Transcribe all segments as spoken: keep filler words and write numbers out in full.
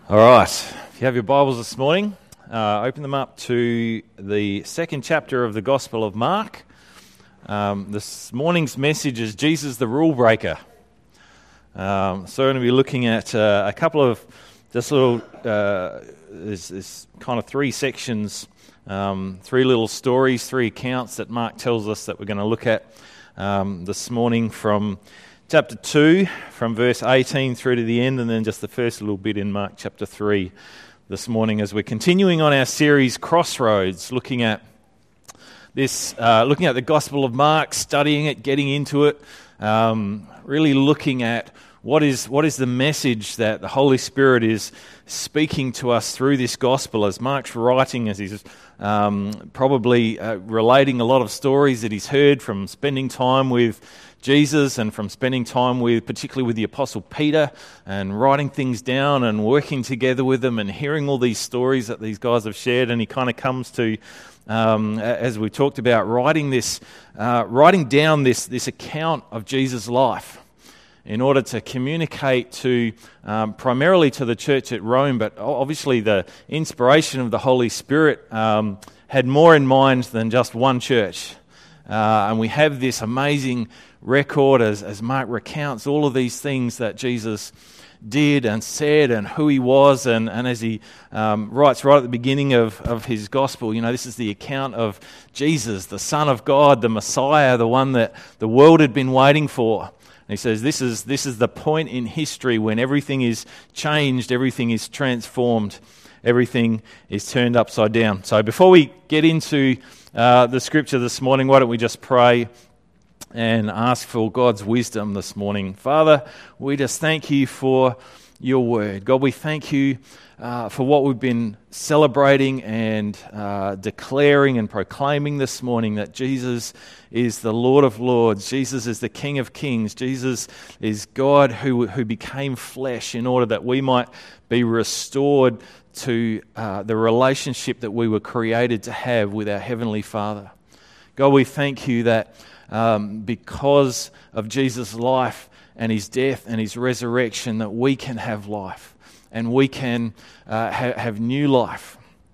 All right, if you have your Bibles this morning, uh, open them up to the second chapter of the Gospel of Mark. Um, this morning's message is Jesus the Rule Breaker. Um, so we're going to be looking at uh, a couple of just little, uh, there's, there's kind of three sections, um, three little stories, three accounts that Mark tells us that we're going to look at um, this morning from chapter two, from verse eighteen through to the end, and then just the first little bit in Mark chapter three this morning as we're continuing on our series Crossroads, looking at this, uh, looking at the Gospel of Mark, studying it, getting into it, um, really looking at what is what is the message that the Holy Spirit is speaking to us through this Gospel as Mark's writing, as he's um, probably uh, relating a lot of stories that he's heard from spending time with Jesus and from spending time with, particularly with the Apostle Peter, and writing things down and working together with them and hearing all these stories that these guys have shared. And he kind of comes to, um, as we talked about, writing this, uh, writing down this this account of Jesus' life in order to communicate to, um, primarily to the church at Rome, but obviously the inspiration of the Holy Spirit um, had more in mind than just one church. Uh, and we have this amazing record as, as Mark recounts all of these things that Jesus did and said and who he was, and, and as he um, writes right at the beginning of, of his gospel, you know, this is the account of Jesus, the Son of God, the Messiah, the one that the world had been waiting for. And he says this is this is the point in history when everything is changed, everything is transformed, everything is turned upside down. So before we get into uh, the scripture this morning, why don't we just pray and ask for God's wisdom this morning. Father, we just thank you for your word. God, we thank you uh, for what we've been celebrating and uh, declaring and proclaiming this morning, that Jesus is the Lord of Lords. Jesus is the King of Kings. Jesus is God who, who became flesh in order that we might be restored to uh, the relationship that we were created to have with our Heavenly Father. God, we thank you that Um, because of Jesus' life and his death and his resurrection, that we can have life and we can uh, ha- have new life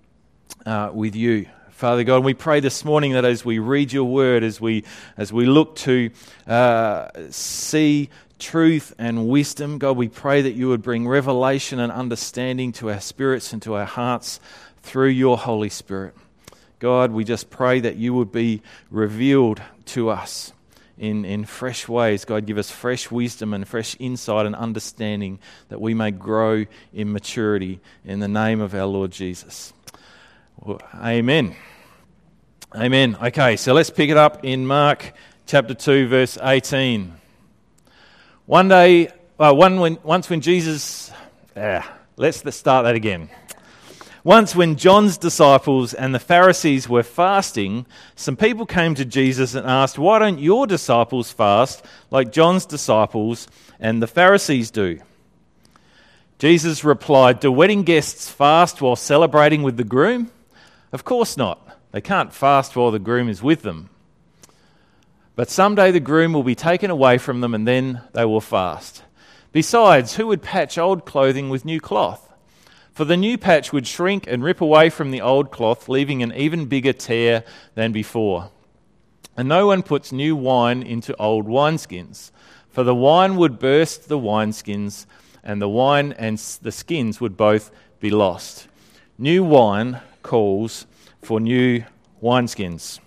uh, with you. Father God, we pray this morning that as we read your word, as we as we look to uh, see truth and wisdom, God, we pray that you would bring revelation and understanding to our spirits and to our hearts through your Holy Spirit. God, we just pray that you would be revealed to us in, in fresh ways. God, give us fresh wisdom and fresh insight and understanding that we may grow in maturity in the name of our Lord Jesus. Well, amen. Amen. Okay, so let's pick it up in Mark chapter two, verse eighteen. One day, uh, one when, once when Jesus... Uh, let's, let's start that again. Once when John's disciples and the Pharisees were fasting, some people came to Jesus and asked, "Why don't your disciples fast like John's disciples and the Pharisees do?" Jesus replied, "Do wedding guests fast while celebrating with the groom? Of course not. They can't fast while the groom is with them. But someday the groom will be taken away from them and then they will fast. Besides, who would patch old clothing with new cloth? For the new patch would shrink and rip away from the old cloth, leaving an even bigger tear than before. And no one puts new wine into old wineskins, for the wine would burst the wineskins, and the wine and the skins would both be lost. New wine calls for new wineskins."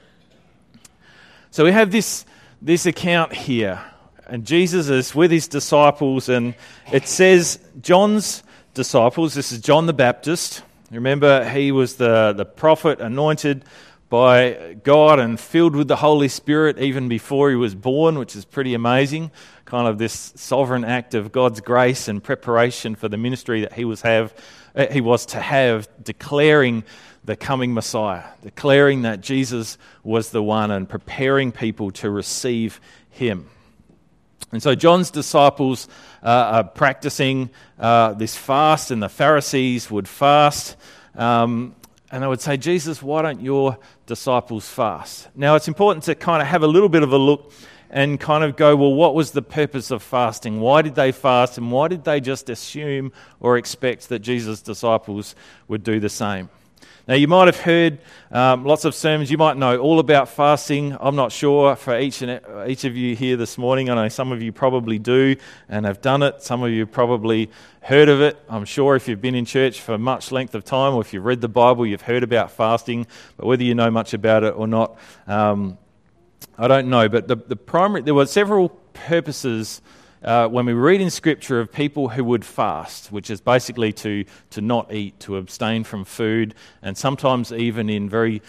So we have this, this account here, and Jesus is with his disciples, and it says John's disciples, this is John the Baptist. Remember, he was the, the prophet anointed by God and filled with the Holy Spirit even before he was born, which is pretty amazing. Kind of this sovereign act of God's grace and preparation for the ministry that he was have uh, he was to have, declaring the coming Messiah, declaring that Jesus was the one and preparing people to receive him. And so John's disciples uh, are practicing uh, this fast, and the Pharisees would fast. Um, and they would say, "Jesus, why don't your disciples fast?" Now, it's important to kind of have a little bit of a look and kind of go, well, what was the purpose of fasting? Why did they fast, and why did they just assume or expect that Jesus' disciples would do the same? Now, you might have heard um, lots of sermons. You might know all about fasting. I'm not sure for each and each of you here this morning. I know some of you probably do and have done it. Some of you probably heard of it. I'm sure if you've been in church for much length of time, or if you've read the Bible, you've heard about fasting. But whether you know much about it or not, um, I don't know. But the, the primary, there were several purposes Uh, when we read in Scripture of people who would fast, which is basically to, to not eat, to abstain from food, and sometimes even in very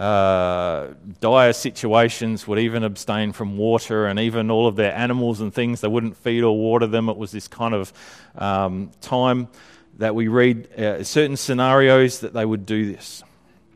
uh, dire situations would even abstain from water, and even all of their animals and things, they wouldn't feed or water them. It was this kind of um, time that we read uh, certain scenarios that they would do this.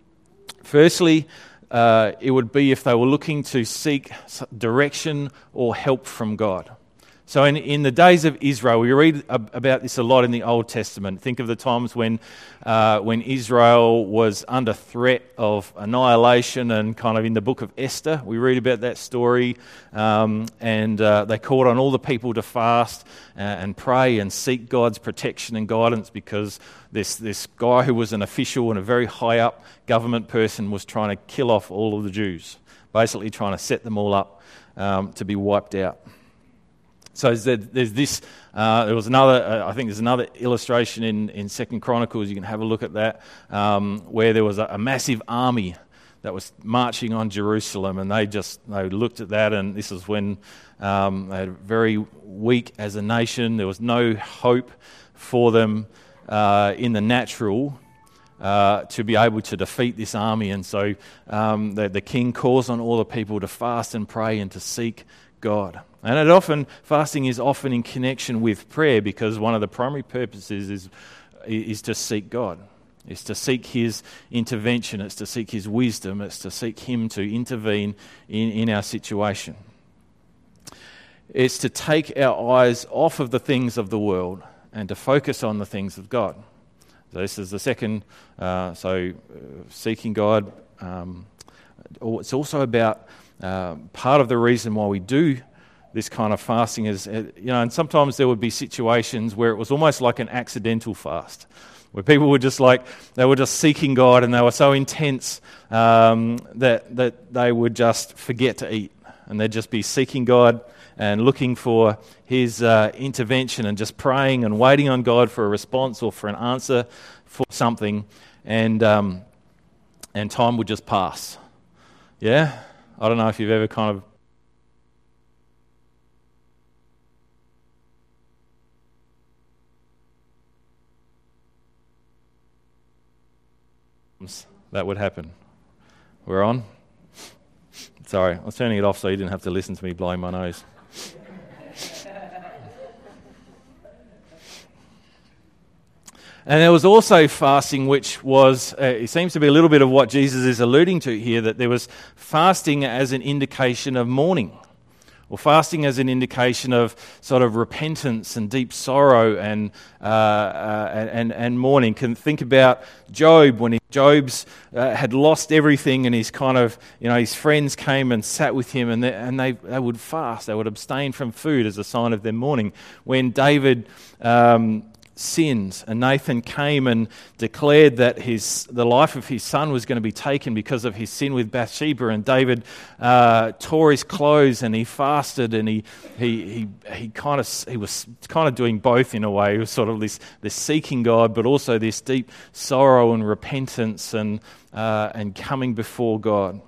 Firstly, uh, it would be if they were looking to seek direction or help from God. So in, in the days of Israel, we read ab- about this a lot in the Old Testament. Think of the times when uh, when Israel was under threat of annihilation, and kind of in the book of Esther, we read about that story. Um, and uh, they called on all the people to fast uh, and pray and seek God's protection and guidance, because this, this guy who was an official and a very high up government person was trying to kill off all of the Jews, basically trying to set them all up um, to be wiped out. So there's this, uh, there was another, uh, I think there's another illustration in, in Second Chronicles, you can have a look at that, um, where there was a, a massive army that was marching on Jerusalem, and they just, they looked at that, and this is when um, they were very weak as a nation. There was no hope for them uh, in the natural uh, to be able to defeat this army, and so um, the, the king calls on all the people to fast and pray and to seek God. And it often, fasting is often in connection with prayer, because one of the primary purposes is is to seek God. It's to seek His intervention. It's to seek His wisdom. It's to seek Him to intervene in, in our situation. It's to take our eyes off of the things of the world and to focus on the things of God. So this is the second, uh, so uh, seeking God. Um, it's also about uh, part of the reason why we do this kind of fasting is, you know, and sometimes there would be situations where it was almost like an accidental fast, where people were just like, they were just seeking God, and they were so intense um, that that they would just forget to eat, and they'd just be seeking God and looking for His uh, intervention, and just praying and waiting on God for a response or for an answer for something, and um, and time would just pass. Yeah, I don't know if you've ever kind of that would happen. We're on? Sorry, I was turning it off so you didn't have to listen to me blowing my nose. And there was also fasting, which was, uh, it seems to be a little bit of what Jesus is alluding to here, that there was fasting as an indication of mourning, or fasting as an indication of sort of repentance and deep sorrow and uh, uh, and and mourning. Can think about Job, when he, Job's uh, had lost everything, and his kind of, you know, his friends came and sat with him, and they, and they they would fast, they would abstain from food as a sign of their mourning. When David um, sinned, and Nathan came and declared that his the life of his son was going to be taken because of his sin with Bathsheba, and David uh, tore his clothes and he fasted, and he he he he kind of he was kind of doing both in a way. It was sort of this this seeking God, but also this deep sorrow and repentance and uh, and coming before God.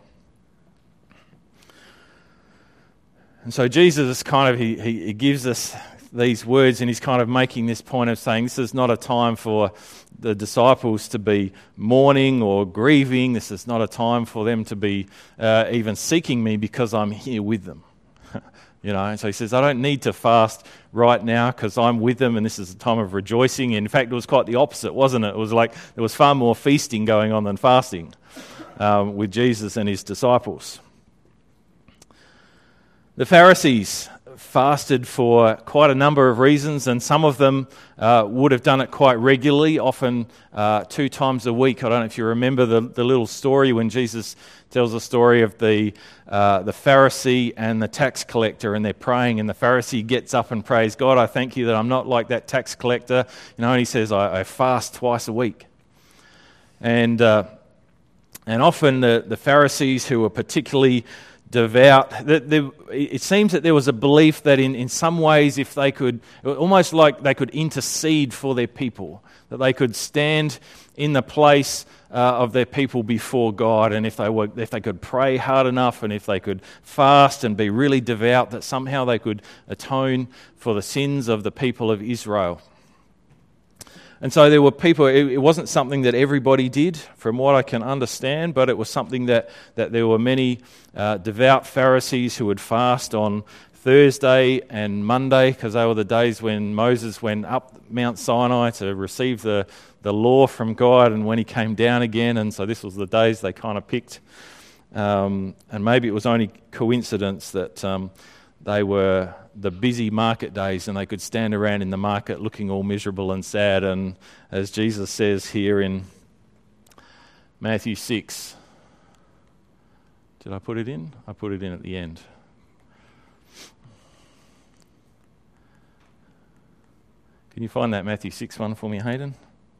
And so Jesus kind of he he, he gives us these words, and he's kind of making this point of saying this is not a time for the disciples to be mourning or grieving. This is not a time for them to be uh, even seeking me, because I'm here with them. You know, and so he says, I don't need to fast right now because I'm with them, and this is a time of rejoicing. In fact, it was quite the opposite, wasn't it? It was like there was far more feasting going on than fasting um, with Jesus and his disciples. The Pharisees fasted for quite a number of reasons, and some of them uh, would have done it quite regularly, often uh, two times a week. I don't know if you remember the, the little story when Jesus tells the story of the uh, the Pharisee and the tax collector, and they're praying, and the Pharisee gets up and prays, "God, I thank you that I'm not like that tax collector." You know, and he says, "I, I fast twice a week." And uh, and often the, the Pharisees, who were particularly devout, that there, it seems that there was a belief that in, in some ways, if they could, almost like they could intercede for their people, that they could stand in the place uh, of their people before God, and if they were, if they could pray hard enough, and if they could fast and be really devout, that somehow they could atone for the sins of the people of Israel. And so there were people, it, it wasn't something that everybody did, from what I can understand, but it was something that, that there were many uh, devout Pharisees who would fast on Thursday and Monday, because they were the days when Moses went up Mount Sinai to receive the, the law from God, and when he came down again, and so this was the days they kind of picked. Um, and maybe it was only coincidence that um, they were the busy market days, and they could stand around in the market looking all miserable and sad. And as Jesus says here in Matthew six, did I put it in? I put it in at the end. Can you find that Matthew six one for me, Hayden?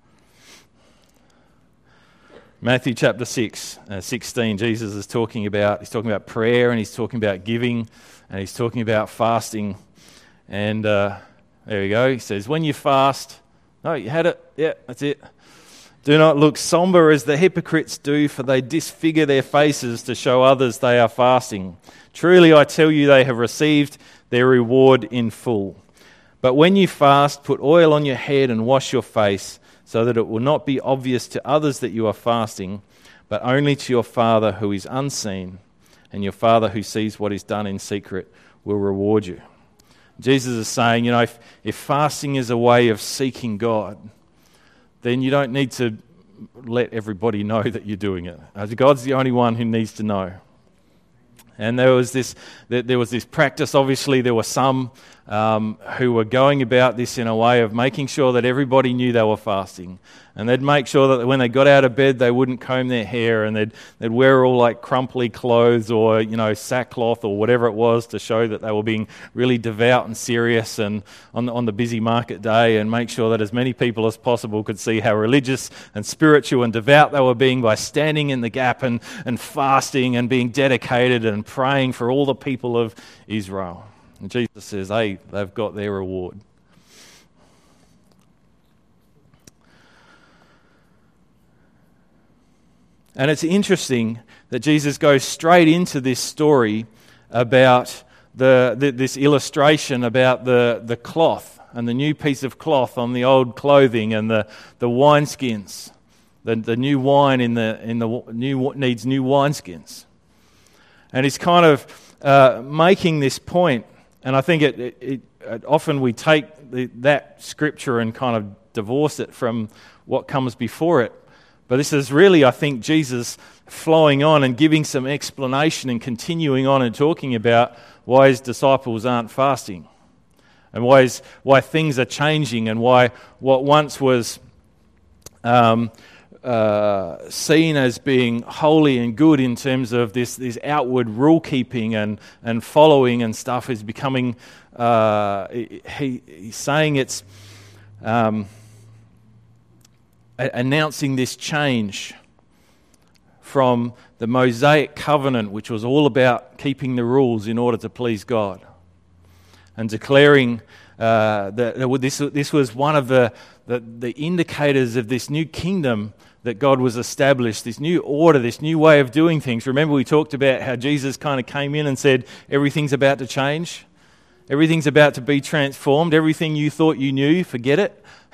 Matthew chapter six, uh, sixteen, Jesus is talking about, he's talking about prayer, and he's talking about giving, and he's talking about fasting. And uh, there we go. He says, when you fast, no, you had it. Yeah, that's it. Do not look somber as the hypocrites do, for they disfigure their faces to show others they are fasting. Truly, I tell you, they have received their reward in full. But when you fast, put oil on your head and wash your face, so that it will not be obvious to others that you are fasting, but only to your Father who is unseen, and your Father who sees what is done in secret will reward you. Jesus is saying, you know, if, if fasting is a way of seeking God, then you don't need to let everybody know that you're doing it. God's the only one who needs to know. And there was this, there was this practice. Obviously, there were some um, who were going about this in a way of making sure that everybody knew they were fasting, and they'd make sure that when they got out of bed, they wouldn't comb their hair, and they'd they'd wear all like crumply clothes or you know sackcloth or whatever it was to show that they were being really devout and serious, and on the, on the busy market day, and make sure that as many people as possible could see how religious and spiritual and devout they were being by standing in the gap and and fasting and being dedicated and praying for all the people of Israel. And Jesus says, hey, they've got their reward. And it's interesting that Jesus goes straight into this story about the, the this illustration about the, the cloth and the new piece of cloth on the old clothing, and the, the wineskins. The, the new wine in the in the new needs new wineskins. And he's kind of uh, making this point, and I think it, it, it, it often we take the, that scripture and kind of divorce it from what comes before it. But this is really, I think, Jesus flowing on and giving some explanation and continuing on and talking about why his disciples aren't fasting, and why his, why things are changing, and why what once was Um, Uh, seen as being holy and good in terms of this, this outward rule keeping and, and following and stuff is becoming, uh, he, he's saying it's um, a- announcing this change from the Mosaic covenant, which was all about keeping the rules in order to please God, and declaring uh, that this, this was one of the, the, the indicators of this new kingdom that God was established, this new order, this new way of doing things. Remember, we talked about how Jesus kind of came in and said, everything's about to change. Everything's about to be transformed. Everything you thought you knew, forget it.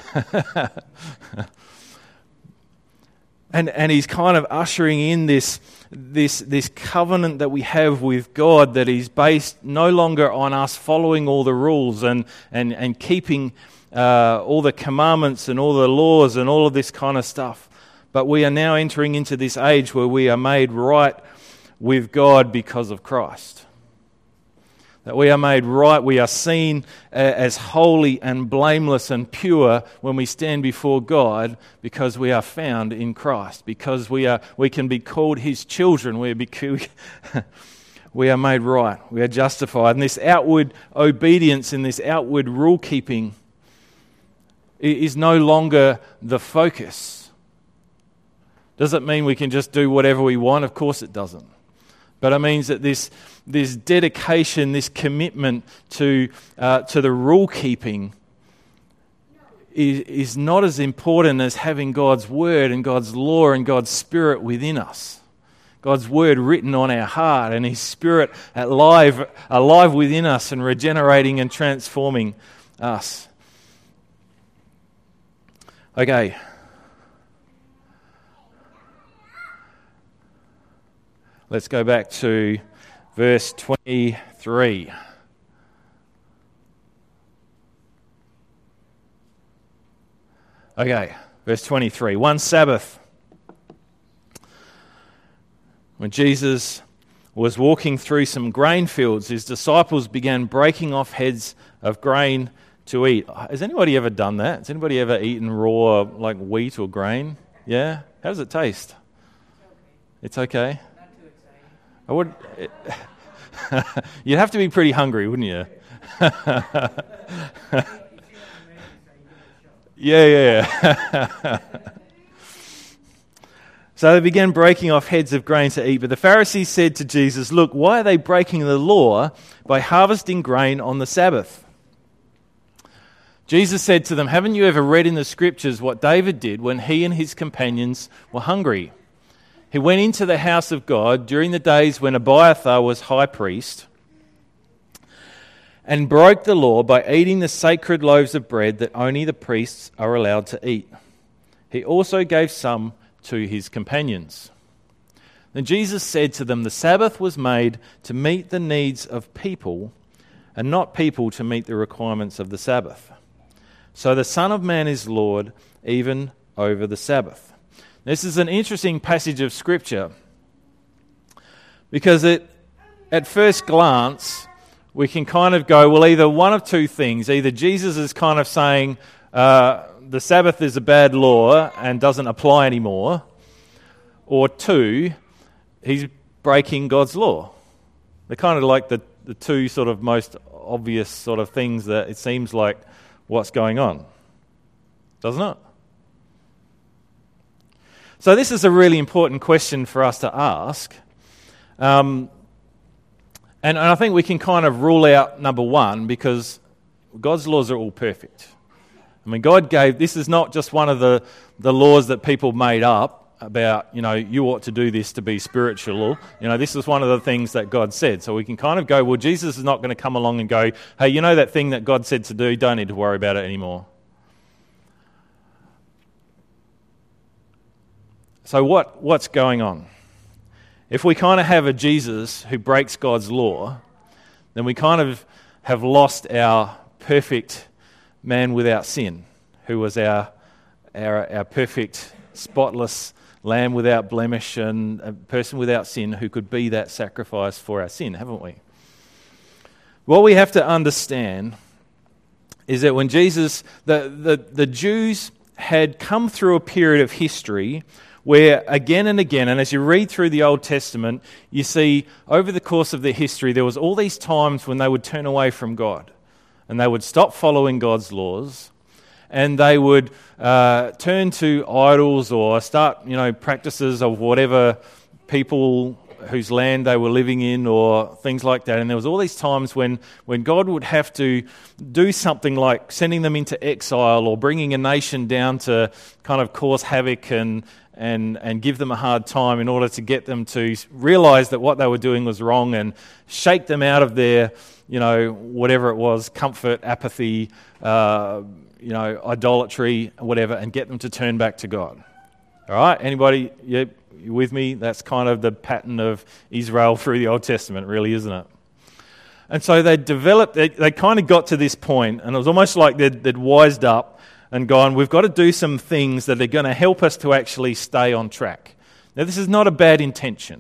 and and he's kind of ushering in this, this, this covenant that we have with God that is based no longer on us following all the rules and, and, and keeping uh, all the commandments and all the laws and all of this kind of stuff. But we are now entering into this age where we are made right with God because of Christ. That we are made right, we are seen as holy and blameless and pure when we stand before God because we are found in Christ, because we are we can be called His children. We are, we are made right, we are justified. And this outward obedience and this outward rule keeping is no longer the focus. Does it mean we can just do whatever we want? Of course it doesn't. But it means that this this dedication, this commitment to uh, to the rule keeping is, is not as important as having God's word and God's law and God's spirit within us. God's word written on our heart and His Spirit alive, alive within us and regenerating and transforming us. Okay. Let's go back to verse twenty-three. Okay, verse twenty-three. One Sabbath, when Jesus was walking through some grain fields, His disciples began breaking off heads of grain to eat. Has anybody ever done that? Has anybody ever eaten raw, like wheat or grain? Yeah? How does it taste? It's okay. I would. It, you'd have to be pretty hungry, wouldn't you? yeah, yeah. So they began breaking off heads of grain to eat. But the Pharisees said to Jesus, "Look, why are they breaking the law by harvesting grain on the Sabbath?" Jesus said to them, "Haven't you ever read in the Scriptures what David did when he and his companions were hungry? He went into the house of God during the days when Abiathar was high priest and broke the law by eating the sacred loaves of bread that only the priests are allowed to eat. He also gave some to his companions." Then Jesus said to them, "The Sabbath was made to meet the needs of people and not people to meet the requirements of the Sabbath. So the Son of Man is Lord even over the Sabbath." This is an interesting passage of Scripture because it, at first glance, we can kind of go, well, either one of two things. Either Jesus is kind of saying uh, the Sabbath is a bad law and doesn't apply anymore, or two, He's breaking God's law. They're kind of like the, the two sort of most obvious sort of things that it seems like what's going on. Doesn't it? So this is a really important question for us to ask. Um, and, and I think we can kind of rule out number one because God's laws are all perfect. I mean, God gave, this is not just one of the, the laws that people made up about, you know, you ought to do this to be spiritual. You know, this is one of the things that God said. So we can kind of go, well, Jesus is not going to come along and go, hey, you know that thing that God said to do, don't need to worry about it anymore. So what, what's going on? If we kind of have a Jesus who breaks God's law, then we kind of have lost our perfect man without sin, who was our our, our perfect, spotless lamb without blemish and a person without sin who could be that sacrifice for our sin, haven't we? What we have to understand is that when Jesus, the, the, the Jews had come through a period of history where again and again, and as you read through the Old Testament, you see over the course of their history, there was all these times when they would turn away from God and they would stop following God's laws and they would uh, turn to idols or start, you know, practices of whatever people whose land they were living in or things like that. And there was all these times when, when God would have to do something like sending them into exile or bringing a nation down to kind of cause havoc and and and give them a hard time in order to get them to realize that what they were doing was wrong and shake them out of their, you know, whatever it was, comfort, apathy, uh, you know, idolatry, whatever, and get them to turn back to God. All right? Anybody, yeah, you with me? That's kind of the pattern of Israel through the Old Testament, really, isn't it? And so they developed, they, they kind of got to this point, and it was almost like they'd, they'd wised up and gone, we've got to do some things that are going to help us to actually stay on track. Now, this is not a bad intention.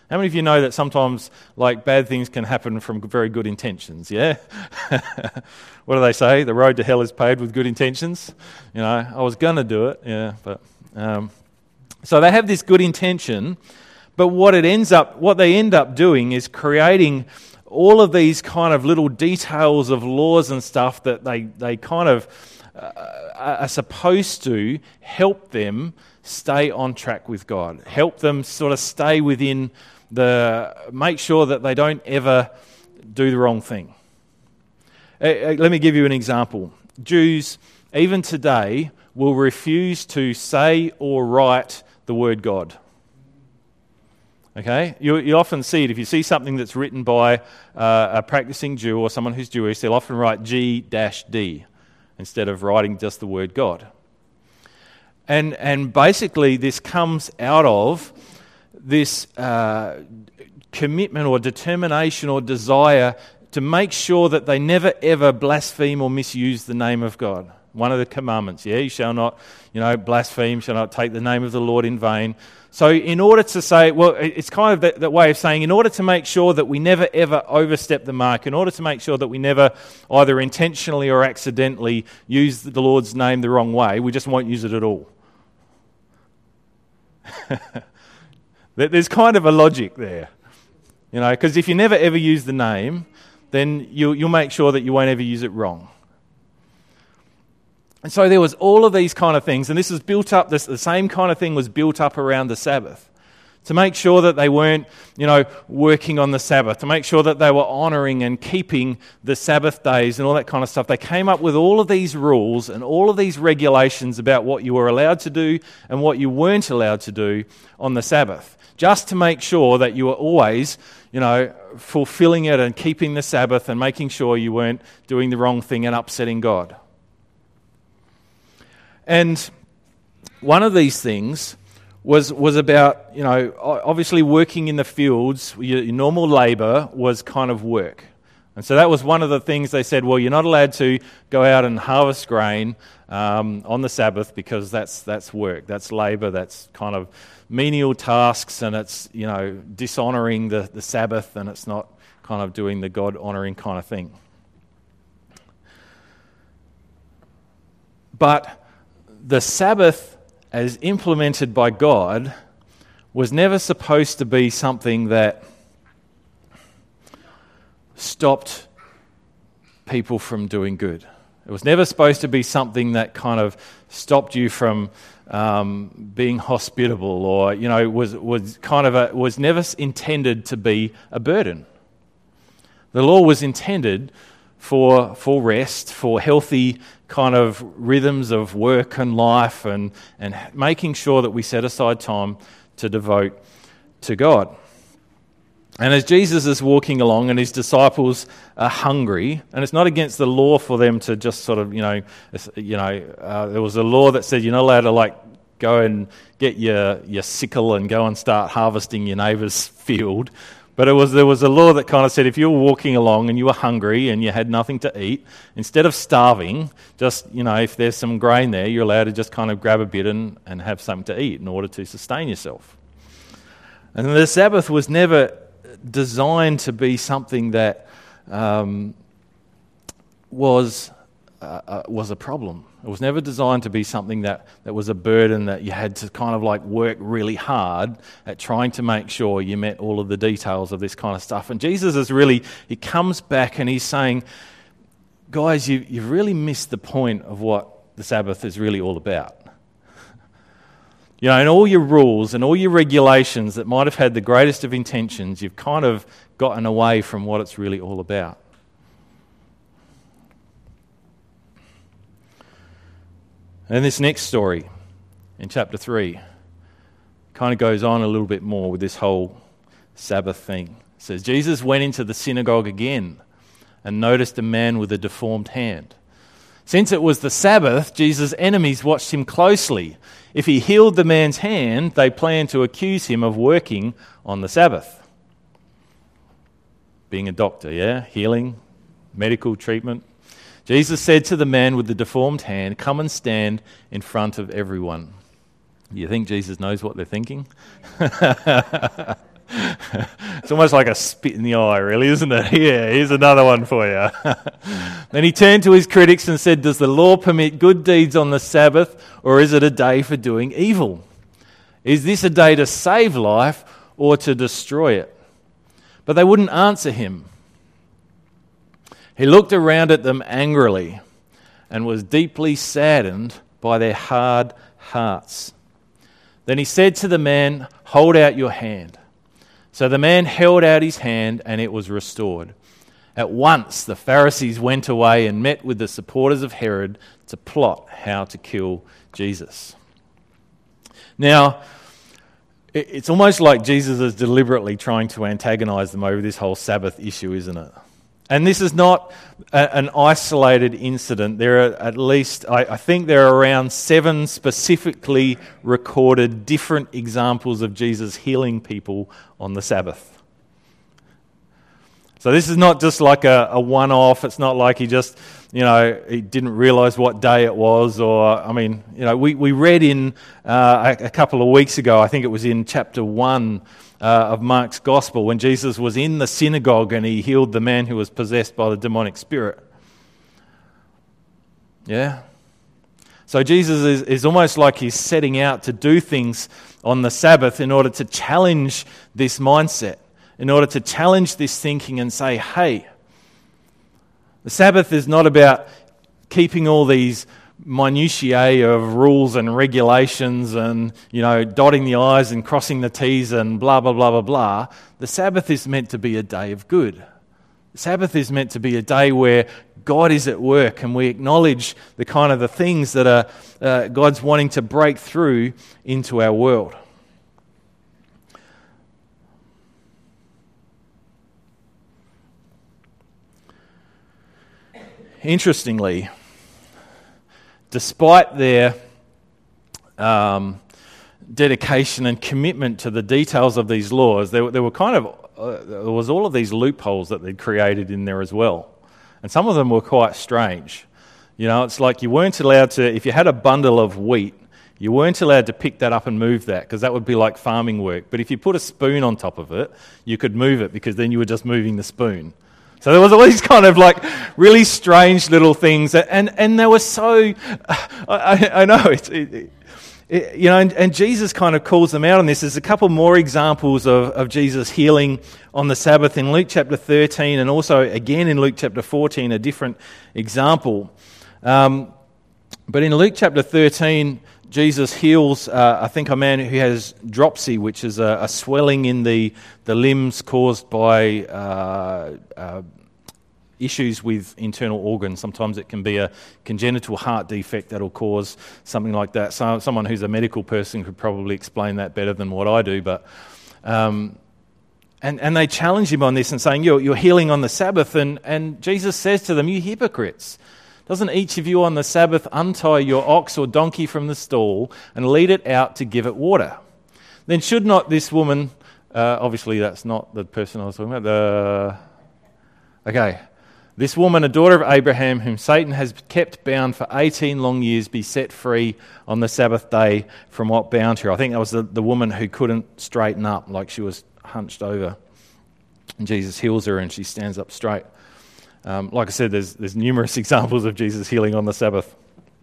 How many of you know that sometimes, like, bad things can happen from very good intentions, yeah? What do they say? The road to hell is paved with good intentions. You know, I was going to do it, yeah, but... Um, so they have this good intention, but what it ends up, what they end up doing is creating all of these kind of little details of laws and stuff that they, they kind of uh, are supposed to help them stay on track with God, help them sort of stay within the, make sure that they don't ever do the wrong thing. Uh, let me give you an example. Jews, even today, will refuse to say or write the word God. Okay? You, you often see it. If you see something that's written by uh, a practicing Jew or someone who's Jewish, they'll often write G D instead of writing just the word God. And and basically this comes out of this uh, commitment or determination or desire to make sure that they never ever blaspheme or misuse the name of God. One of the commandments, yeah, you shall not, you know, blaspheme, shall not take the name of the Lord in vain. So in order to say, well, it's kind of that, that way of saying, in order to make sure that we never ever overstep the mark, in order to make sure that we never either intentionally or accidentally use the Lord's name the wrong way, we just won't use it at all. There's kind of a logic there, you know, because if you never ever use the name, then you'll, you'll make sure that you won't ever use it wrong. And so there was all of these kind of things, and this was built up, this, the same kind of thing was built up around the Sabbath, to make sure that they weren't, you know, working on the Sabbath, to make sure that they were honouring and keeping the Sabbath days and all that kind of stuff. They came up with all of these rules and all of these regulations about what you were allowed to do and what you weren't allowed to do on the Sabbath, just to make sure that you were always, you know, fulfilling it and keeping the Sabbath and making sure you weren't doing the wrong thing and upsetting God. And one of these things was was about, you know, obviously working in the fields, your, your normal labour was kind of work. And so that was one of the things they said, well, you're not allowed to go out and harvest grain um, on the Sabbath because that's that's work, that's labour, that's kind of menial tasks, and it's, you know, dishonouring the, the Sabbath, and it's not kind of doing the God-honouring kind of thing. But the Sabbath, as implemented by God, was never supposed to be something that stopped people from doing good. It was never supposed to be something that kind of stopped you from um, being hospitable, or, you know, was was kind of a, was never intended to be a burden. The law was intended for for rest, for healthy kind of rhythms of work and life, and, and making sure that we set aside time to devote to God. And as Jesus is walking along and his disciples are hungry, and it's not against the law for them to just sort of, you know, you know, uh, there was a law that said you're not allowed to, like, go and get your, your sickle and go and start harvesting your neighbour's field. But it was there was a law that kind of said if you were walking along and you were hungry and you had nothing to eat, instead of starving, just, you know, if there's some grain there, you're allowed to just kind of grab a bit and, and have something to eat in order to sustain yourself. And the Sabbath was never designed to be something that um, was uh, uh, was a problem. It was never designed to be something that, that was a burden that you had to kind of like work really hard at trying to make sure you met all of the details of this kind of stuff. And Jesus is really, he comes back and he's saying, guys, you, you've really missed the point of what the Sabbath is really all about. You know, and all your rules and all your regulations that might have had the greatest of intentions, you've kind of gotten away from what it's really all about. And this next story in chapter three kind of goes on a little bit more with this whole Sabbath thing. It says, Jesus went into the synagogue again and noticed a man with a deformed hand. Since it was the Sabbath, Jesus' enemies watched him closely. If he healed the man's hand, they planned to accuse him of working on the Sabbath. Being a doctor, yeah? Healing, medical treatment. Jesus said to the man with the deformed hand, come and stand in front of everyone. You think Jesus knows what they're thinking? It's almost like a spit in the eye, really, isn't it? Yeah, here's another one for you. Then he turned to his critics and said, "Does the law permit good deeds on the Sabbath, or is it a day for doing evil? Is this a day to save life or to destroy it?" But they wouldn't answer him. He looked around at them angrily and was deeply saddened by their hard hearts. Then he said to the man, "Hold out your hand." So the man held out his hand, and it was restored. At once the Pharisees went away and met with the supporters of Herod to plot how to kill Jesus. Now, it's almost like Jesus is deliberately trying to antagonize them over this whole Sabbath issue, isn't it? And this is not a, an isolated incident. There are at least, I, I think there are around seven specifically recorded different examples of Jesus healing people on the Sabbath. So this is not just like a, a one-off. It's not like he just, you know, he didn't realize what day it was. Or, I mean, you know, we, we read in uh, a, a couple of weeks ago, I think it was in chapter one, Uh, of Mark's Gospel, when Jesus was in the synagogue and he healed the man who was possessed by the demonic spirit. Yeah? So Jesus is, is almost like he's setting out to do things on the Sabbath in order to challenge this mindset, in order to challenge this thinking and say, hey, the Sabbath is not about keeping all these minutiae of rules and regulations and, you know, dotting the I's and crossing the T's and blah, blah, blah, blah, blah. The Sabbath is meant to be a day of good. The Sabbath is meant to be a day where God is at work and we acknowledge the kind of the things that are uh, God's wanting to break through into our world. Interestingly, despite their um, dedication and commitment to the details of these laws, there, there were kind of uh, there was all of these loopholes that they'd created in there as well, and some of them were quite strange. You know, it's like you weren't allowed to, if you had a bundle of wheat, you weren't allowed to pick that up and move that because that would be like farming work. But if you put a spoon on top of it, you could move it because then you were just moving the spoon. So there was all these kind of like really strange little things, and and they were so, I, I know it's, it, it, you know, and, and Jesus kind of calls them out on this. There's a couple more examples of, of Jesus healing on the Sabbath in Luke chapter thirteen, and also again in Luke chapter fourteen, a different example. Um, but in Luke chapter thirteen, Jesus heals, uh, I think, a man who has dropsy, which is a, a swelling in the, the limbs caused by uh, uh, issues with internal organs. Sometimes it can be a congenital heart defect that will cause something like that. So someone who's a medical person could probably explain that better than what I do. But um, and and they challenge him on this and saying, you're, you're healing on the Sabbath. And, and Jesus says to them, you hypocrites. Doesn't each of you on the Sabbath untie your ox or donkey from the stall and lead it out to give it water? Then should not this woman, uh, obviously that's not the person I was talking about, the, okay, this woman, a daughter of Abraham, whom Satan has kept bound for eighteen long years, be set free on the Sabbath day from what bound her? I think that was the, the woman who couldn't straighten up, like she was hunched over. And Jesus heals her and she stands up straight. Um, like I said, there's, there's numerous examples of Jesus healing on the Sabbath.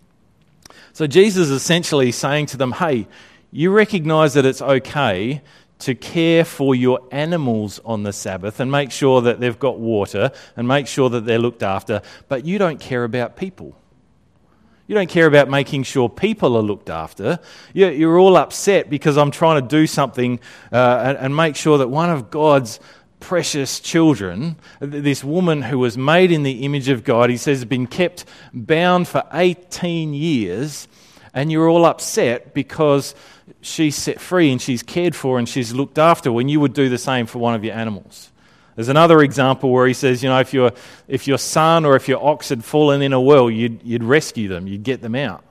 So Jesus is essentially saying to them, hey, you recognize that it's okay to care for your animals on the Sabbath and make sure that they've got water and make sure that they're looked after, but you don't care about people. You don't care about making sure people are looked after. You're, you're all upset because I'm trying to do something uh, and, and make sure that one of God's precious children, this woman who was made in the image of God, he says, has been kept bound for eighteen years, and you're all upset because she's set free and she's cared for and she's looked after when you would do the same for one of your animals. There's another example where he says, you know, if your if your son or if your ox had fallen in a well, you'd you'd rescue them, you'd get them out,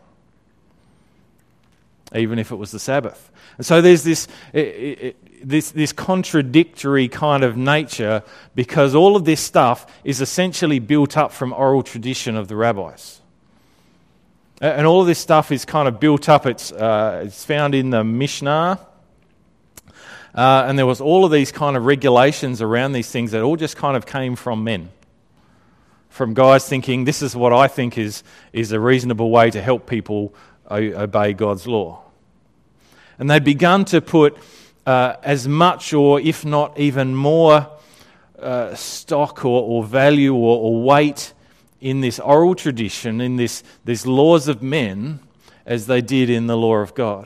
even if it was the Sabbath. And so there's this it, it, this this contradictory kind of nature, because all of this stuff is essentially built up from oral tradition of the rabbis. And all of this stuff is kind of built up. It's uh, it's found in the Mishnah. Uh, and there was all of these kind of regulations around these things that all just kind of came from men. From guys thinking, this is what I think is, is a reasonable way to help people o- obey God's law. And they'd begun to put uh, as much or if not even more uh, stock or, or value or, or weight in this oral tradition, in this these laws of men, as they did in the law of God.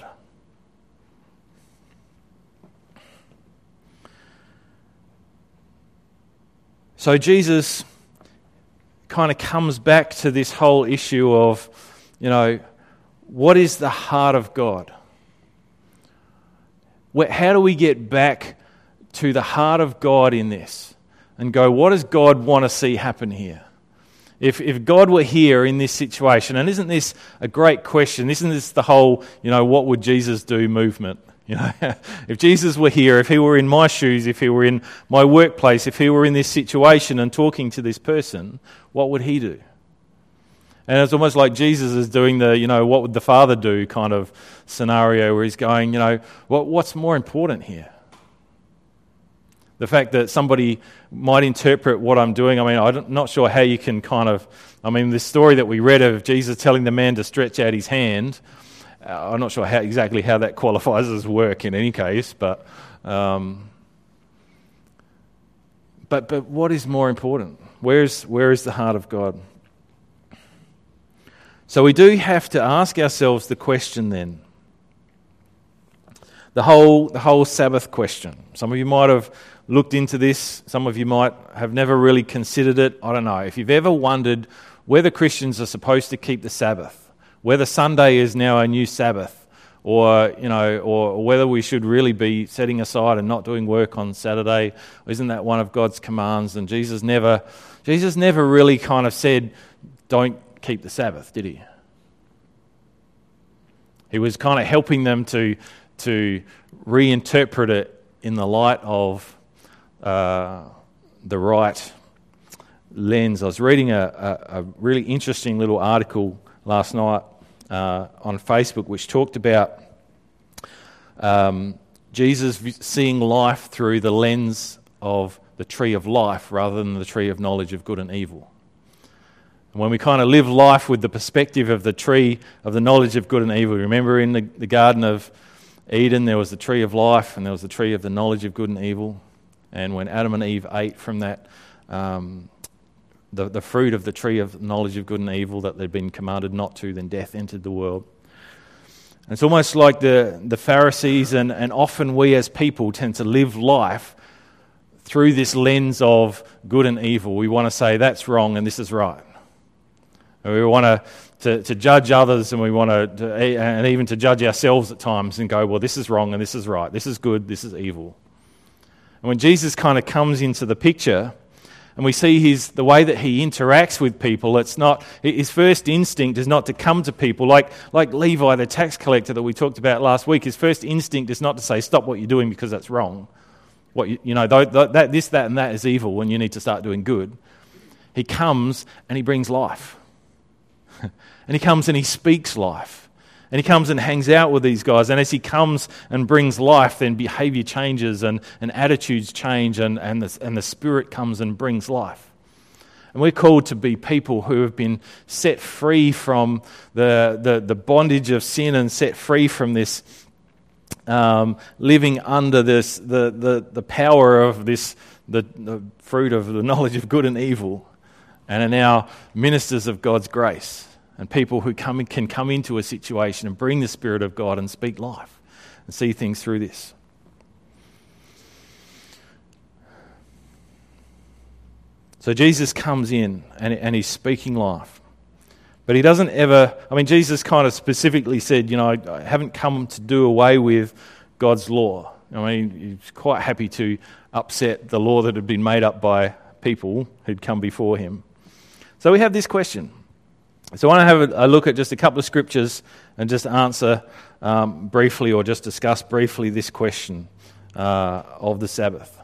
So Jesus kind of comes back to this whole issue of, you know, what is the heart of God? How do we get back to the heart of God in this and go, what does God want to see happen here? If if God were here in this situation, and isn't this a great question? Isn't this the whole, you know, what would Jesus do movement? You know, if Jesus were here, if he were in my shoes, if he were in my workplace, if he were in this situation and talking to this person, what would he do? And it's almost like Jesus is doing the, you know, what would the Father do kind of scenario where he's going, you know, what what's more important here? The fact that somebody might interpret what I'm doing, I mean, I'm not sure how you can kind of, I mean, this story that we read of Jesus telling the man to stretch out his hand, uh, I'm not sure how exactly how that qualifies as work in any case, but, um, but but what is more important? Where is where is the heart of God? So we do have to ask ourselves the question then, the whole the whole Sabbath question. Some of you might have looked into this. Some of you might have never really considered it. I don't know. If you've ever wondered whether Christians are supposed to keep the Sabbath, whether Sunday is now a new Sabbath, or you know, or whether we should really be setting aside and not doing work on Saturday, isn't that one of God's commands? And Jesus never, Jesus never really kind of said, "Don't keep the Sabbath," did he? He was kind of helping them to to reinterpret it in the light of uh, the right lens. I was reading a, a, a really interesting little article last night uh, on Facebook, which talked about um, Jesus seeing life through the lens of the tree of life rather than the tree of knowledge of good and evil. When we kind of live life with the perspective of the tree of the knowledge of good and evil. Remember in the, the Garden of Eden there was the tree of life and there was the tree of the knowledge of good and evil. And when Adam and Eve ate from that, um, the, the fruit of the tree of knowledge of good and evil that they'd been commanded not to, then death entered the world. And it's almost like the, the Pharisees and, and often we as people tend to live life through this lens of good and evil. We want to say that's wrong and this is right. We want to, to, to judge others and we want to, to, and even to judge ourselves at times and go, well, this is wrong and this is right. This is good, this is evil. And when Jesus kind of comes into the picture and we see his the way that he interacts with people, it's not, his first instinct is not to come to people like, like Levi, the tax collector that we talked about last week. His first instinct is not to say, stop what you're doing because that's wrong. What you, you know, that, that, this, that and that is evil when you need to start doing good. He comes and he brings life. And he comes and he speaks life. And he comes and hangs out with these guys. And as he comes and brings life, then behavior changes and, and attitudes change and, and, the, and the Spirit comes and brings life. And we're called to be people who have been set free from the, the, the bondage of sin and set free from this um, living under this the, the, the power of this the, the fruit of the knowledge of good and evil, and are now ministers of God's grace. And people who come in, can come into a situation and bring the Spirit of God and speak life and see things through this. So Jesus comes in and, and he's speaking life. But he doesn't ever, I mean, Jesus kind of specifically said, you know, I haven't come to do away with God's law. I mean, he's quite happy to upset the law that had been made up by people who'd come before him. So we have this question. So I want to have a, a look at just a couple of scriptures and just answer um, briefly or just discuss briefly this question uh, of the Sabbath.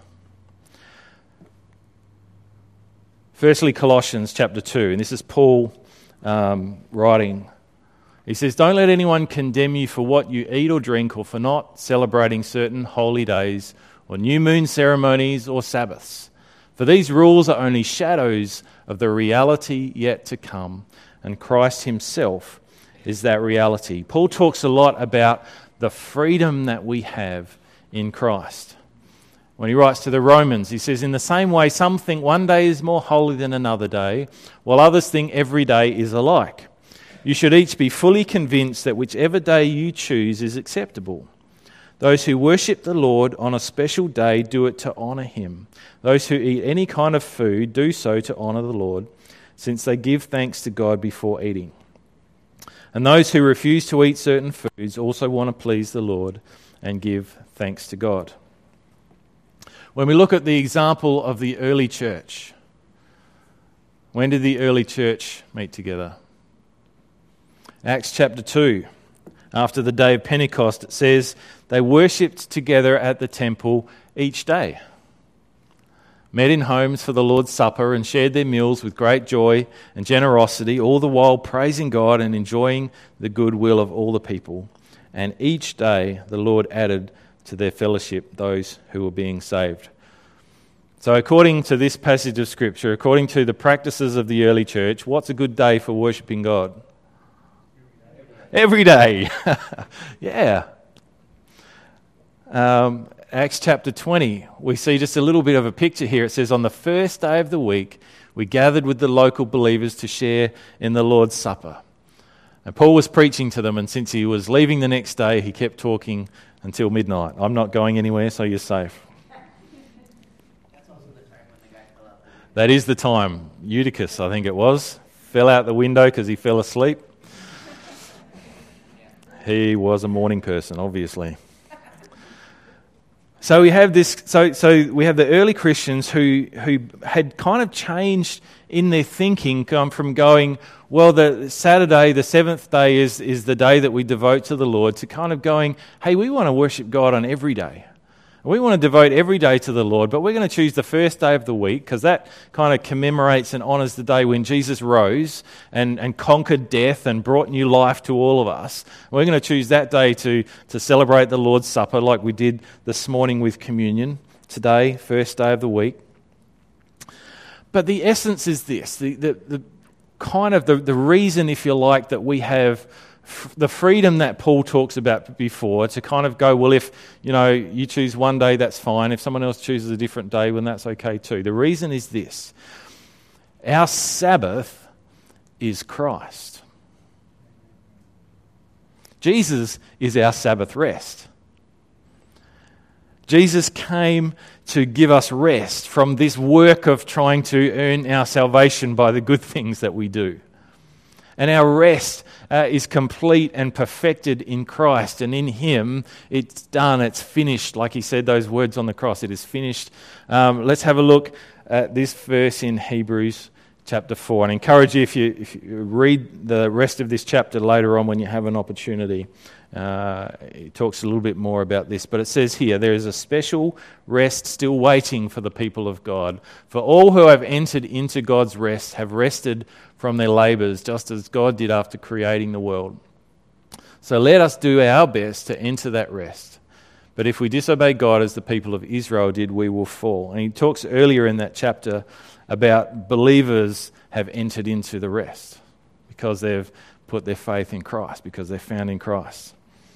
Firstly, Colossians chapter two, and this is Paul um, writing He says, don't let anyone condemn you for what you eat or drink, or for not celebrating certain holy days or new moon ceremonies or Sabbaths. For these rules are only shadows of the reality yet to come, and Christ himself is that reality. Paul talks a lot about the freedom that we have in Christ. When he writes to the Romans, he says, in the same way, some think one day is more holy than another day, while others think every day is alike. You should each be fully convinced that whichever day you choose is acceptable. Those who worship the Lord on a special day do it to honour him. Those who eat any kind of food do so to honour the Lord, since they give thanks to God before eating. And those who refuse to eat certain foods also want to please the Lord and give thanks to God. When we look at the example of the early church, when did the early church meet together? Acts chapter two. After the day of Pentecost, it says they worshipped together at the temple each day, met in homes for the Lord's Supper, and shared their meals with great joy and generosity, all the while praising God and enjoying the goodwill of all the people. And each day the Lord added to their fellowship those who were being saved. So according to this passage of Scripture, according to the practices of the early church, what's a good day for worshipping God? Every day. Yeah. Um, Acts chapter twenty, we see just a little bit of a picture here. It says, on the first day of the week, we gathered with the local believers to share in the Lord's Supper. And Paul was preaching to them, and since he was leaving the next day, he kept talking until midnight. I'm not going anywhere, so you're safe. That's also the time when the guy fell out. That is the time. Eutychus, I think it was, fell out the window because he fell asleep. He was a morning person, obviously. So we have this. So so we have the early Christians who who had kind of changed in their thinking, um, from going, well, the Saturday, the seventh day, is is the day that we devote to the Lord, to kind of going, hey, we want to worship God on every day. We want to devote every day to the Lord, but we're going to choose the first day of the week because that kind of commemorates and honours the day when Jesus rose and, and conquered death and brought new life to all of us. We're going to choose that day to, to celebrate the Lord's Supper like we did this morning with communion. Today, first day of the week. But the essence is this, the, the, the kind of the, the reason, if you like, that we have the freedom that Paul talks about before, to kind of go, well, if you know you choose one day, that's fine. If someone else chooses a different day, well, that's okay too. The reason is this: our Sabbath is Christ. Jesus is our Sabbath rest. Jesus came to give us rest from this work of trying to earn our salvation by the good things that we do. And our rest uh, is complete and perfected in Christ. And in Him, it's done, it's finished. Like He said those words on the cross, it is finished. Um, let's have a look at this verse in Hebrews chapter four. And I encourage you, if you, if you read the rest of this chapter later on when you have an opportunity, uh, it talks a little bit more about this. But it says here, there is a special rest still waiting for the people of God. For all who have entered into God's rest have rested from their labours, just as God did after creating the world. So let us do our best to enter that rest. But if we disobey God as the people of Israel did, we will fall. And he talks earlier in that chapter about believers have entered into the rest because they've put their faith in Christ, because they're found in Christ.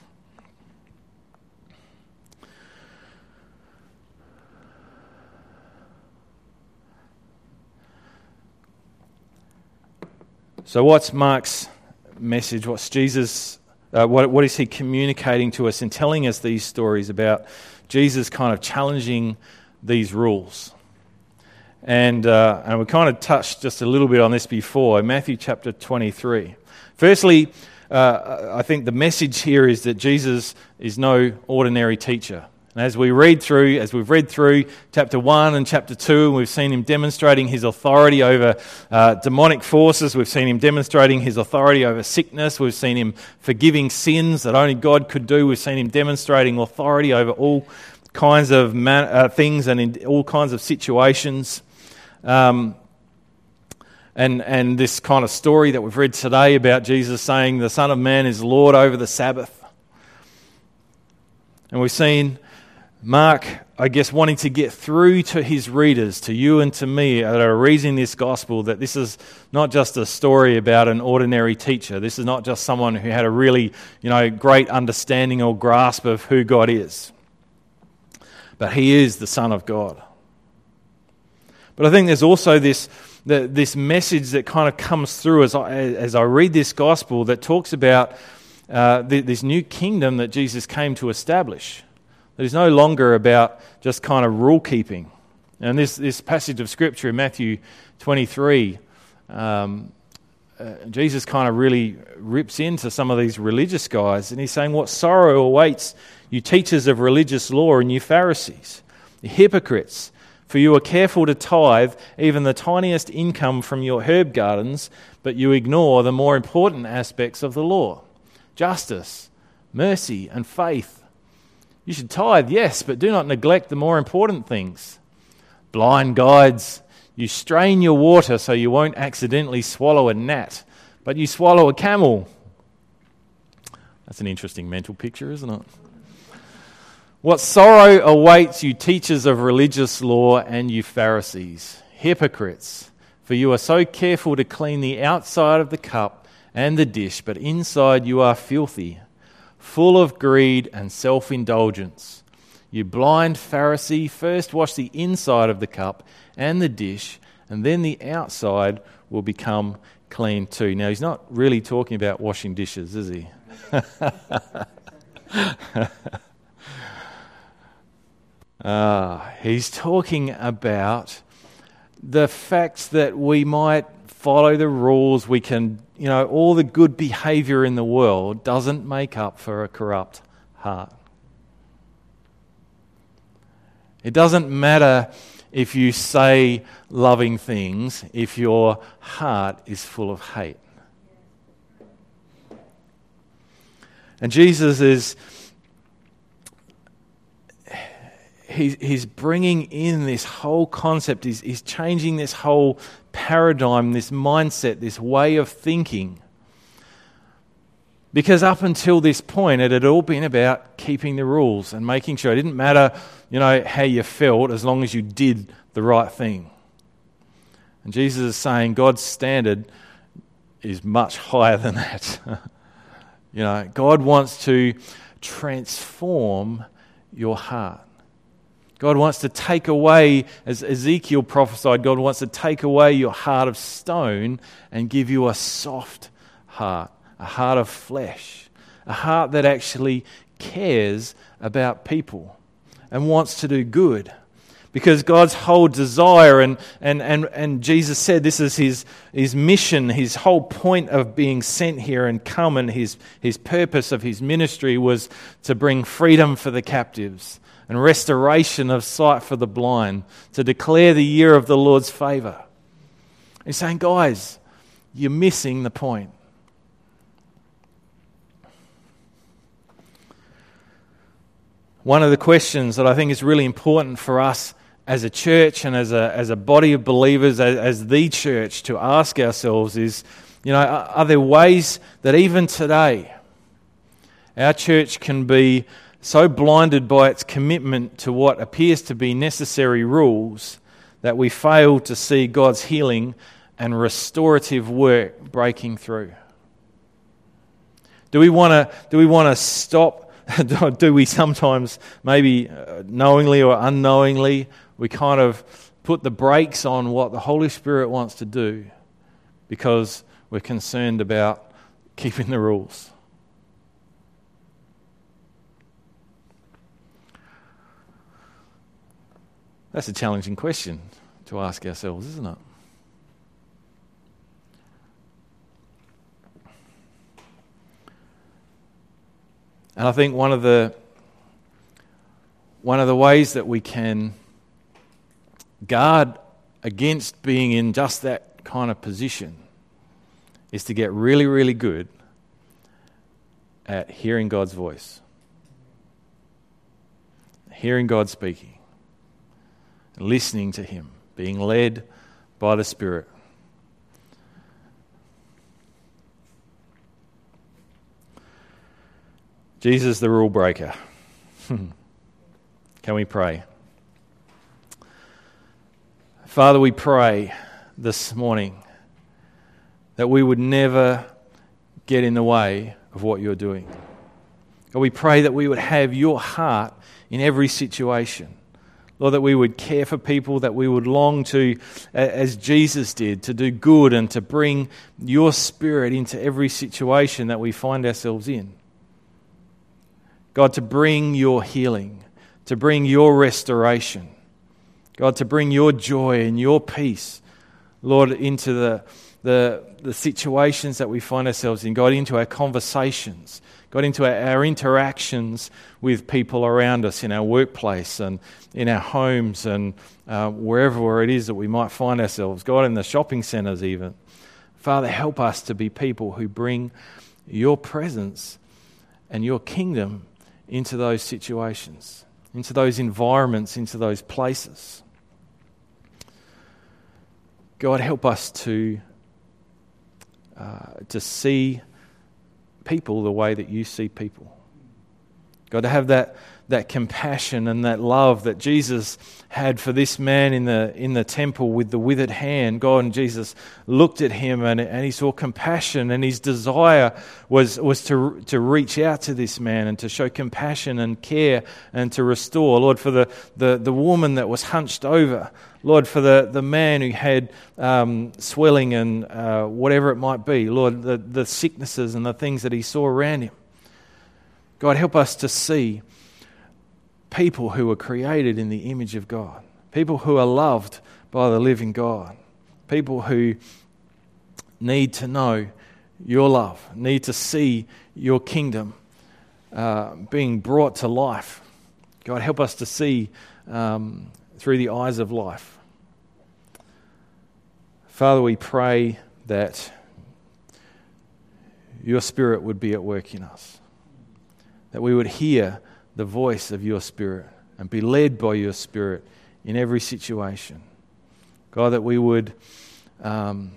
So what's Mark's message? What's Jesus, uh, what, what is he communicating to us and telling us these stories about Jesus kind of challenging these rules? And uh, and we kind of touched just a little bit on this before, in Matthew chapter twenty-three. Firstly, uh, I think the message here is that Jesus is no ordinary teacher. And as we read through, as we've read through chapter one and chapter two, we've seen him demonstrating his authority over uh, demonic forces. We've seen him demonstrating his authority over sickness. We've seen him forgiving sins that only God could do. We've seen him demonstrating authority over all kinds of man- uh, things and in all kinds of situations. Um, And and this kind of story that we've read today about Jesus saying the Son of Man is Lord over the Sabbath. And we've seen Mark, I guess, wanting to get through to his readers, to you and to me that are reading this gospel, that this is not just a story about an ordinary teacher. This is not just someone who had a really, you know, great understanding or grasp of who God is. But he is the Son of God. But I think there's also this the, this message that kind of comes through as I, as I read this gospel that talks about uh, the, this new kingdom that Jesus came to establish. That is no longer about just kind of rule keeping. And this, this passage of Scripture in Matthew twenty-three, um, uh, Jesus kind of really rips into some of these religious guys, and he's saying, "What sorrow awaits you teachers of religious law and you Pharisees, you hypocrites, for you are careful to tithe even the tiniest income from your herb gardens, but you ignore the more important aspects of the law, justice, mercy, and faith. You should tithe, yes, but do not neglect the more important things. Blind guides, you strain your water so you won't accidentally swallow a gnat, but you swallow a camel." That's an interesting mental picture, isn't it? "What sorrow awaits you teachers of religious law and you Pharisees, hypocrites, for you are so careful to clean the outside of the cup and the dish, but inside you are filthy, full of greed and self-indulgence. You blind Pharisee, first wash the inside of the cup and the dish, and then the outside will become clean too." Now, he's not really talking about washing dishes, is he? ah, he's talking about the fact that we might follow the rules, we can, you know, all the good behavior in the world doesn't make up for a corrupt heart. It doesn't matter if you say loving things if your heart is full of hate. And Jesus is, he's, he's bringing in this whole concept, he's, he's changing this whole paradigm, this mindset, this way of thinking. Because up until this point, it had all been about keeping the rules and making sure it didn't matter, you know, how you felt as long as you did the right thing. And Jesus is saying God's standard is much higher than that. You know, God wants to transform your heart. God wants to take away, as Ezekiel prophesied, God wants to take away your heart of stone and give you a soft heart, a heart of flesh, a heart that actually cares about people and wants to do good. Because God's whole desire, and, and, and, and Jesus said this is his, his mission, his whole point of being sent here and come, and his, his purpose of his ministry was to bring freedom for the captives and restoration of sight for the blind, to declare the year of the Lord's favour. He's saying, guys, you're missing the point. One of the questions that I think is really important for us as a church and as a as a body of believers, as, as the church, to ask ourselves is, you know, are, are there ways that even today our church can be so blinded by its commitment to what appears to be necessary rules that we fail to see God's healing and restorative work breaking through? Do we want to do we want to stop? Do we sometimes, maybe knowingly or unknowingly, we kind of put the brakes on what the Holy Spirit wants to do because we're concerned about keeping the rules? That's a challenging question to ask ourselves, isn't it? And I think one of the one of the ways that we can guard against being in just that kind of position is to get really, really good at hearing God's voice, hearing God speaking, listening to Him, being led by the Spirit. Jesus, the rule breaker. Can we pray? Father, we pray this morning that we would never get in the way of what you're doing. God, we pray that we would have your heart in every situation. Lord, that we would care for people, that we would long to, as Jesus did, to do good and to bring your Spirit into every situation that we find ourselves in. God, to bring your healing, to bring your restoration. God, to bring your joy and your peace, Lord, into the, the, the situations that we find ourselves in. God, into our conversations. God, into our, our interactions with people around us in our workplace and in our homes and uh, wherever it is that we might find ourselves. God, in the shopping centres even. Father, help us to be people who bring your presence and your kingdom into those situations, into those environments, into those places. God, help us to uh, to see people the way that you see people. God, to have that that compassion and that love that Jesus had for this man in the in the temple with the withered hand. God, and Jesus looked at him and, and he saw compassion, and his desire was was to to reach out to this man and to show compassion and care and to restore. Lord, for the the, the woman that was hunched over. Lord, for the, the man who had um, swelling and uh, whatever it might be. Lord, the, the sicknesses and the things that he saw around him. God, help us to see people who were created in the image of God. People who are loved by the living God. People who need to know your love, need to see your kingdom uh, being brought to life. God, help us to see um, through the eyes of life. Father, we pray that your Spirit would be at work in us, that we would hear the voice of your Spirit and be led by your Spirit in every situation. God, that we would um,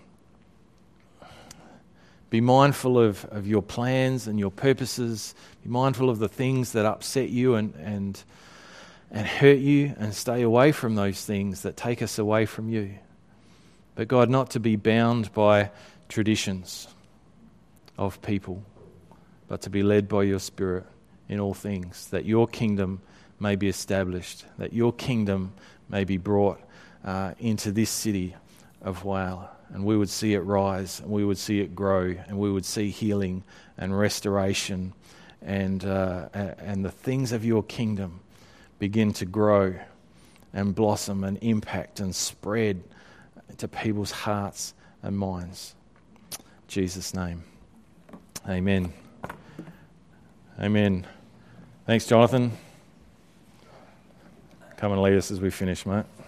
be mindful of, of your plans and your purposes, be mindful of the things that upset you and, and, and hurt you, and stay away from those things that take us away from you. But God, not to be bound by traditions of people, but to be led by your Spirit in all things, that your kingdom may be established, that your kingdom may be brought uh, into this city of Whyalla, and we would see it rise, and we would see it grow, and we would see healing and restoration, and uh, and the things of your kingdom begin to grow and blossom and impact and spread to people's hearts and minds. In Jesus' name. Amen. Amen. Thanks, Jonathan. Come and lead us as we finish, mate.